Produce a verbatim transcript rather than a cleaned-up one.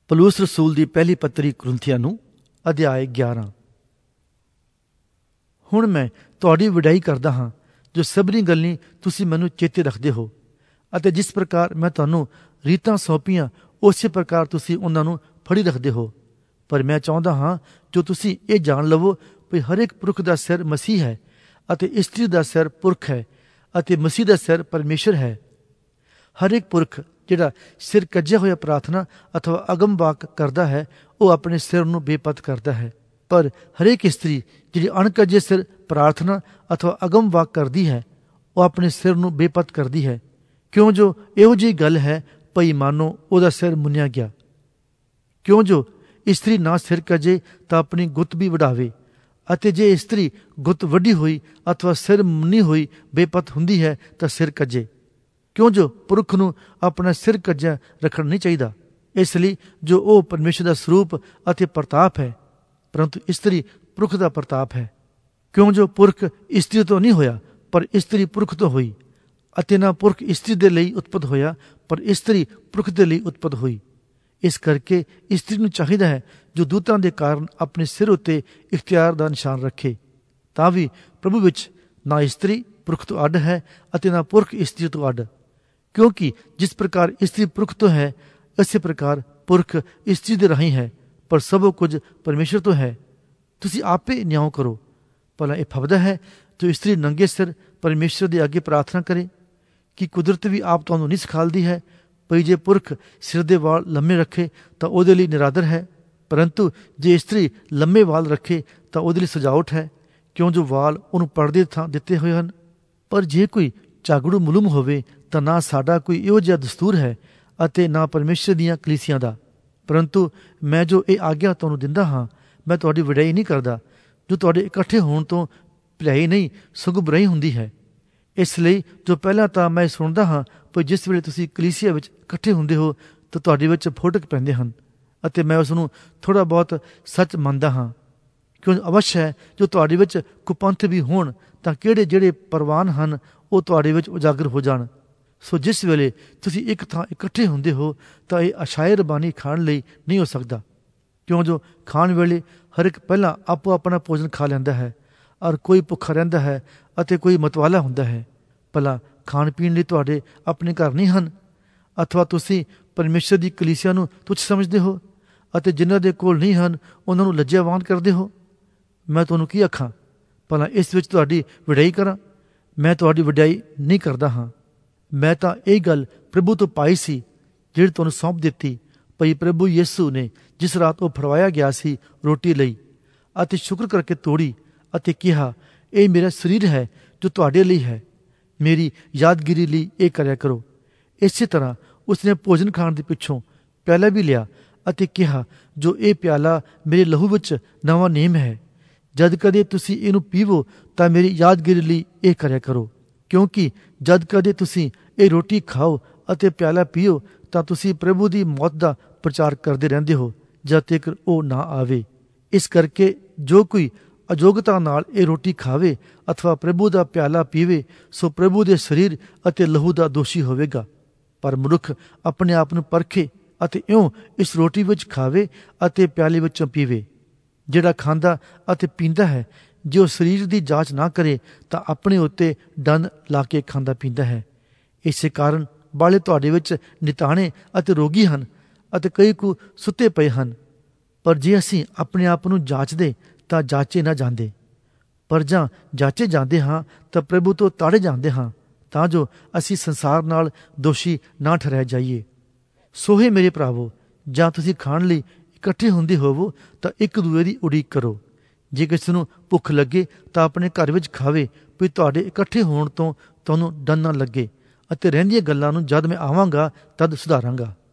ਪੌਲੁਸ ਰਸੂਲ ਦੀ ਪਹਿਲੀ ਪੱਤਰੀ ਕੁਰਿੰਥੀਆਂ ਨੂੰ ਅਧਿਆਇ ਗਿਆਰਾਂ। ਹੁਣ ਮੈਂ ਤੁਹਾਡੀ ਵਡਿਆਈ ਕਰਦਾ ਹਾਂ ਜੋ ਸਭਨੀ ਗੱਲਾਂ ਤੁਸੀਂ ਮੈਨੂੰ ਚੇਤੇ ਰੱਖਦੇ ਹੋ, ਅਤੇ ਜਿਸ ਪ੍ਰਕਾਰ ਮੈਂ ਤੁਹਾਨੂੰ ਰੀਤਾਂ ਸੌਂਪੀਆਂ ਉਸੇ ਪ੍ਰਕਾਰ ਤੁਸੀਂ ਉਹਨਾਂ ਨੂੰ ਫੜੀ ਰੱਖਦੇ ਹੋ। ਪਰ ਮੈਂ ਚਾਹੁੰਦਾ ਹਾਂ ਜੋ ਤੁਸੀਂ ਇਹ ਜਾਣ ਲਵੋ ਵੀ ਹਰੇਕ ਪੁਰਖ ਦਾ ਸਿਰ ਮਸੀਹ ਹੈ, ਅਤੇ ਇਸਤਰੀ ਦਾ ਸਿਰ ਪੁਰਖ ਹੈ, ਅਤੇ ਮਸੀਹ ਦਾ ਸਿਰ ਪਰਮੇਸ਼ਰ ਹੈ। ਹਰੇਕ ਪੁਰਖ ਜਿਹੜਾ ਸਿਰ ਕੱਜਿਆ ਹੋਇਆ ਪ੍ਰਾਰਥਨਾ ਅਥਵਾ ਅਗਮ ਵਾਕ ਕਰਦਾ ਹੈ, ਉਹ ਆਪਣੇ ਸਿਰ ਨੂੰ ਬੇਪਤ ਕਰਦਾ ਹੈ। ਪਰ ਹਰੇਕ ਇਸਤਰੀ ਜਿਹੜੀ ਅਣਕੱਜੇ ਸਿਰ ਪ੍ਰਾਰਥਨਾ ਅਥਵਾ ਅਗਮ ਵਾਕ ਕਰਦੀ ਹੈ, ਉਹ ਆਪਣੇ ਸਿਰ ਨੂੰ ਬੇਪਤ ਕਰਦੀ ਹੈ, ਕਿਉਂ ਜੋ ਇਹੋ ਜਿਹੀ ਗੱਲ ਹੈ ਭਈ ਮਾਨੋ ਉਹਦਾ ਸਿਰ ਮੁੰਨਿਆ ਗਿਆ। ਕਿਉਂ ਜੋ ਇਸਤਰੀ ਨਾ ਸਿਰ ਕੱਜੇ ਤਾਂ ਆਪਣੀ ਗੁੱਤ ਵੀ ਵਡਾਵੇ, ਅਤੇ ਜੇ ਇਸਤਰੀ ਗੁੱਤ ਵੱਡੀ ਹੋਈ ਅਥਵਾ ਸਿਰ ਮੁੰਨੀ ਹੋਈ ਬੇਪਤ ਹੁੰਦੀ ਹੈ ਤਾਂ ਸਿਰ ਕੱਜੇ। ਕਿਉਂ ਜੋ ਪੁਰਖ ਨੂੰ ਆਪਣਾ ਸਿਰ ਕੱਜਿਆ ਰੱਖਣਾ ਨਹੀਂ ਚਾਹੀਦਾ, ਇਸ ਲਈ ਜੋ ਉਹ ਪਰਮੇਸ਼ਰ ਦਾ ਸਰੂਪ ਅਤੇ ਪ੍ਰਤਾਪ ਹੈ, ਪਰੰਤੂ ਇਸਤਰੀ ਪੁਰਖ ਦਾ ਪ੍ਰਤਾਪ ਹੈ। ਕਿਉਂ ਜੋ ਪੁਰਖ ਇਸਤਰੀ ਤੋਂ ਨਹੀਂ ਹੋਇਆ, ਪਰ ਇਸਤਰੀ ਪੁਰਖ ਤੋਂ ਹੋਈ, ਅਤੇ ਨਾ ਪੁਰਖ ਇਸਤਰੀ ਦੇ ਲਈ ਉਤਪਤ ਹੋਇਆ, ਪਰ ਇਸਤਰੀ ਪੁਰਖ ਦੇ ਲਈ ਉਤਪਤ ਹੋਈ। ਇਸ ਕਰਕੇ ਇਸਤਰੀ ਨੂੰ ਚਾਹੀਦਾ ਹੈ ਜੋ ਦੂਤਾਂ ਦੇ ਕਾਰਨ ਆਪਣੇ ਸਿਰ ਉੱਤੇ ਇਖਤਿਆਰ ਦਾ ਨਿਸ਼ਾਨ ਰੱਖੇ, ਤਾਂ ਵੀ ਪ੍ਰਭੂ ਵਿੱਚ ਨਾ ਇਸਤਰੀ ਪੁਰਖ ਤੋਂ ਅੱਡ ਹੈ ਅਤੇ ਨਾ ਪੁਰਖ ਇਸਤਰੀ ਤੋਂ ਅੱਡ। ਕਿਉਂਕਿ ਜਿਸ ਪ੍ਰਕਾਰ ਇਸਤਰੀ ਪੁਰਖ ਤੋਂ ਹੈ, ਇਸੇ ਪ੍ਰਕਾਰ ਪੁਰਖ ਇਸਤਰੀ ਦੇ ਰਾਹੀਂ ਹੈ, ਪਰ ਸਭੋ ਕੁਝ ਪਰਮੇਸ਼ਰ ਤੋਂ ਹੈ। ਤੁਸੀਂ ਆਪੇ ਨਿਆਂ ਕਰੋ। ਭਲਾ ਇਹ ਫਬਦਾ ਹੈ ਜੋ ਇਸਤਰੀ ਨੰਗੇ ਸਿਰ ਪਰਮੇਸ਼ਰ ਦੇ ਅੱਗੇ ਪ੍ਰਾਰਥਨਾ ਕਰੇ? ਕਿ ਕੁਦਰਤ ਵੀ ਆਪ ਤੁਹਾਨੂੰ ਨਹੀਂ ਸਿਖਾਲਦੀ ਹੈ ਭਈ ਜੇ ਪੁਰਖ ਸਿਰ ਦੇ ਵਾਲ ਲੰਮੇ ਰੱਖੇ ਤਾਂ ਉਹਦੇ ਲਈ ਨਿਰਾਦਰ ਹੈ, ਪਰੰਤੂ ਜੇ ਇਸਤਰੀ ਲੰਮੇ ਵਾਲ ਰੱਖੇ ਤਾਂ ਉਹਦੇ ਲਈ ਸਜਾਵਟ ਹੈ, ਕਿਉਂ ਜੋ ਵਾਲ ਉਹਨੂੰ ਪਰਦੇ ਥਾਂ ਦਿੱਤੇ ਹੋਏ ਹਨ। ਪਰ ਜੇ ਕੋਈ ਝਾਗੜੂ ਮੁਲਮ ਹੋਵੇ ਤਾਂ ਨਾ ਸਾਡਾ ਕੋਈ ਇਹੋ ਜਿਹਾ ਦਸਤੂਰ ਹੈ ਅਤੇ ਨਾ ਪਰਮੇਸ਼ਰ ਦੀਆਂ ਕਲੀਸਿਆਂ ਦਾ। ਪਰੰਤੂ ਮੈਂ ਜੋ ਇਹ ਆਗਿਆ ਤੁਹਾਨੂੰ ਦਿੰਦਾ ਹਾਂ, ਮੈਂ ਤੁਹਾਡੀ ਵਡਿਆਈ ਨਹੀਂ ਕਰਦਾ, ਜੋ ਤੁਹਾਡੇ ਇਕੱਠੇ ਹੋਣ ਤੋਂ ਭਲਾਈ ਨਹੀਂ ਸਗੋਂ ਬੁਰਾਈ ਹੁੰਦੀ ਹੈ। ਇਸ ਲਈ ਜੋ ਪਹਿਲਾਂ ਤਾਂ ਮੈਂ ਸੁਣਦਾ ਹਾਂ ਪਰ ਜਿਸ ਵੇਲੇ ਤੁਸੀਂ ਕਲੀਸਿਆ ਵਿੱਚ ਇਕੱਠੇ ਹੁੰਦੇ ਹੋ ਤਾਂ ਤੁਹਾਡੇ ਵਿੱਚ ਫੋਟਕ ਪੈਂਦੇ ਹਨ, ਅਤੇ ਮੈਂ ਉਸ ਨੂੰ ਥੋੜ੍ਹਾ ਬਹੁਤ ਸੱਚ ਮੰਨਦਾ ਹਾਂ। ਕਿਉਂ ਅਵਸ਼ ਹੈ ਜੋ ਤੁਹਾਡੇ ਵਿੱਚ ਕੁਪੰਥ ਵੀ ਹੋਣ ਤਾਂ ਕਿਹੜੇ ਜਿਹੜੇ ਪ੍ਰਵਾਨ ਹਨ ਉਹ ਤੁਹਾਡੇ ਵਿੱਚ ਉਜਾਗਰ ਹੋ ਜਾਣ। ਸੋ ਜਿਸ ਵੇਲੇ ਤੁਸੀਂ ਇੱਕ ਥਾਂ ਇਕੱਠੇ ਹੁੰਦੇ ਹੋ ਤਾਂ ਇਹ ਅਸ਼ਾਇਰ ਬਾਣੀ ਖਾਣ ਲਈ ਨਹੀਂ ਹੋ ਸਕਦਾ, ਕਿਉਂ ਜੋ ਖਾਣ ਵੇਲੇ ਹਰ ਇੱਕ ਪਹਿਲਾਂ ਆਪੋ ਆਪਣਾ ਭੋਜਨ ਖਾ ਲੈਂਦਾ ਹੈ, ਔਰ ਕੋਈ ਭੁੱਖਾ ਰਹਿੰਦਾ ਹੈ ਅਤੇ ਕੋਈ ਮਤਵਾਲਾ ਹੁੰਦਾ ਹੈ। ਭਲਾ ਖਾਣ ਪੀਣ ਲਈ ਤੁਹਾਡੇ ਆਪਣੇ ਘਰ ਨਹੀਂ ਹਨ? ਅਥਵਾ ਤੁਸੀਂ ਪਰਮੇਸ਼ਰ ਦੀ ਕਲੀਸਿਆ ਨੂੰ ਤੁੱਛ ਸਮਝਦੇ ਹੋ, ਅਤੇ ਜਿਨ੍ਹਾਂ ਦੇ ਕੋਲ ਨਹੀਂ ਹਨ ਉਹਨਾਂ ਨੂੰ ਲੱਜਿਆਵਾਨ ਕਰਦੇ ਹੋ? ਮੈਂ ਤੁਹਾਨੂੰ ਕੀ ਆਖਾਂ? ਭਲਾ ਇਸ ਵਿੱਚ ਤੁਹਾਡੀ ਵਡਿਆਈ ਕਰਾਂ? ਮੈਂ ਤੁਹਾਡੀ ਵਡਿਆਈ ਨਹੀਂ ਕਰਦਾ ਹਾਂ। ਮੈਂ ਤਾਂ ਇਹ ਗੱਲ ਪ੍ਰਭੂ ਤੋਂ ਪਾਈ ਸੀ ਜਿਹੜੀ ਤੁਹਾਨੂੰ ਸੌਂਪ ਦਿੱਤੀ, ਭਈ ਪ੍ਰਭੂ ਯਿਸੂ ਨੇ ਜਿਸ ਰਾਤ ਉਹ ਫੜਵਾਇਆ ਗਿਆ ਸੀ ਰੋਟੀ ਲਈ, ਅਤੇ ਸ਼ੁਕਰ ਕਰਕੇ ਤੋੜੀ ਅਤੇ ਕਿਹਾ, ਇਹ ਮੇਰਾ ਸਰੀਰ ਹੈ ਜੋ ਤੁਹਾਡੇ ਲਈ ਹੈ, ਮੇਰੀ ਯਾਦਗਿਰੀ ਲਈ ਇਹ ਕਰਿਆ ਕਰੋ। ਇਸੇ ਤਰ੍ਹਾਂ ਉਸਨੇ ਭੋਜਨ ਖਾਣ ਦੇ ਪਿੱਛੋਂ ਪਿਆਲਾ ਵੀ ਲਿਆ ਅਤੇ ਕਿਹਾ, ਜੋ ਇਹ ਪਿਆਲਾ ਮੇਰੇ ਲਹੂ ਵਿੱਚ ਨਵਾਂ ਨੇਮ ਹੈ, ਜਦ ਕਦੇ ਤੁਸੀਂ ਇਹਨੂੰ ਪੀਵੋ ਤਾਂ ਮੇਰੀ ਯਾਦਗਿਰੀ ਲਈ ਇਹ ਕਰਿਆ ਕਰੋ। ਕਿਉਂਕਿ ਜਦ ਕਦੇ ਤੁਸੀਂ ਇਹ ਰੋਟੀ ਖਾਓ ਅਤੇ ਪਿਆਲਾ ਪੀਓ ਤਾਂ ਤੁਸੀਂ ਪ੍ਰਭੂ ਦੀ ਮੌਤ ਦਾ ਪ੍ਰਚਾਰ ਕਰਦੇ ਰਹਿੰਦੇ ਹੋ ਜਦ ਤੱਕ ਉਹ ਨਾ ਆਵੇ। ਇਸ ਕਰਕੇ ਜੋ ਕੋਈ ਅਯੋਗਤਾ ਨਾਲ ਇਹ ਰੋਟੀ ਖਾਵੇ ਅਥਵਾ ਪ੍ਰਭੂ ਦਾ ਪਿਆਲਾ ਪੀਵੇ, ਸੋ ਪ੍ਰਭੂ ਦੇ ਸਰੀਰ ਅਤੇ ਲਹੂ ਦਾ ਦੋਸ਼ੀ ਹੋਵੇਗਾ। ਪਰ ਮਨੁੱਖ ਆਪਣੇ ਆਪ ਨੂੰ ਪਰਖੇ ਅਤੇ ਇਉਂ ਇਸ ਰੋਟੀ ਵਿੱਚ ਖਾਵੇ ਅਤੇ ਪਿਆਲੇ ਵਿੱਚੋਂ ਪੀਵੇ। ਜਿਹੜਾ ਖਾਂਦਾ ਅਤੇ ਪੀਂਦਾ ਹੈ, ਜੇ ਉਹ ਸਰੀਰ ਦੀ ਜਾਂਚ ਨਾ ਕਰੇ ਤਾਂ ਆਪਣੇ ਉੱਤੇ ਡੰਨ ਲਾ ਕੇ ਖਾਂਦਾ ਪੀਂਦਾ ਹੈ। ਇਸੇ ਕਾਰਨ ਬਾਲੇ ਤੁਹਾਡੇ ਵਿੱਚ ਨਿਤਾਣੇ ਅਤੇ ਰੋਗੀ ਹਨ, ਅਤੇ ਕਈ ਕੁ ਸੁੱਤੇ ਪਏ ਹਨ। ਪਰ ਜੇ ਅਸੀਂ ਆਪਣੇ ਆਪ ਨੂੰ ਜਾਂਚਦੇ ਤਾਂ ਜਾਚੇ ਨਾ ਜਾਂਦੇ, ਪਰ ਜਾਂ ਜਾਚੇ ਜਾਂਦੇ ਹਾਂ ਤਾਂ ਪ੍ਰਭੂ ਤੋਂ ਤਾੜੇ ਜਾਂਦੇ ਹਾਂ, ਤਾਂ ਜੋ ਅਸੀਂ ਸੰਸਾਰ ਨਾਲ ਦੋਸ਼ੀ ਨਾ ਠਹਿਰਾਏ ਜਾਈਏ। ਸੋਹੇ ਮੇਰੇ ਭਰਾਵੋ, ਜਾਂ ਤੁਸੀਂ ਖਾਣ ਲਈ ਇਕੱਠੇ ਹੁੰਦੇ ਹੋਵੋ ਤਾਂ ਇੱਕ ਦੂਏ ਦੀ ਉਡੀਕ ਕਰੋ। ਜੇ ਕਿਸੇ ਨੂੰ ਭੁੱਖ ਲੱਗੇ ਤਾਂ ਆਪਣੇ ਘਰ ਵਿੱਚ ਖਾਵੇ, ਵੀ ਤੁਹਾਡੇ ਇਕੱਠੇ ਹੋਣ ਤੋਂ ਤੁਹਾਨੂੰ ਡਰ ਨਾ ਲੱਗੇ, ਅਤੇ ਰਹਿੰਦੀਆਂ ਗੱਲਾਂ ਨੂੰ ਜਦ ਮੈਂ ਆਵਾਂਗਾ ਤਦ ਸੁਧਾਰਾਂਗਾ।